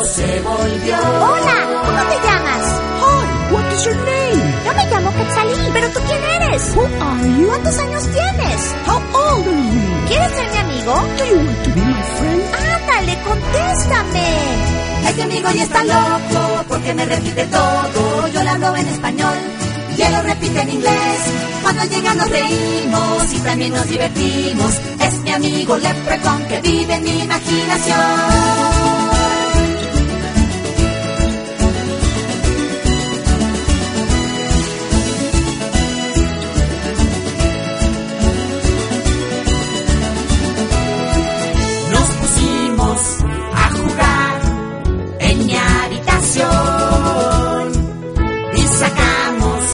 loco se volvió. Hola, ¿cómo te llamas? Hi, what is your name? Yo me llamo Quetzalí. ¿Pero tú quién eres? Who are you? ¿Cuántos años tienes? How old are you? ¿Quieres ser mi amigo? Do you want to be my friend? Ándale, contéstame. Este amigo ya está loco porque me repite todo. Yo le hablo en español y él lo repite en inglés. Cuando llega nos reímos y también nos divertimos. Es mi amigo Leprechaun que vive en mi imaginación.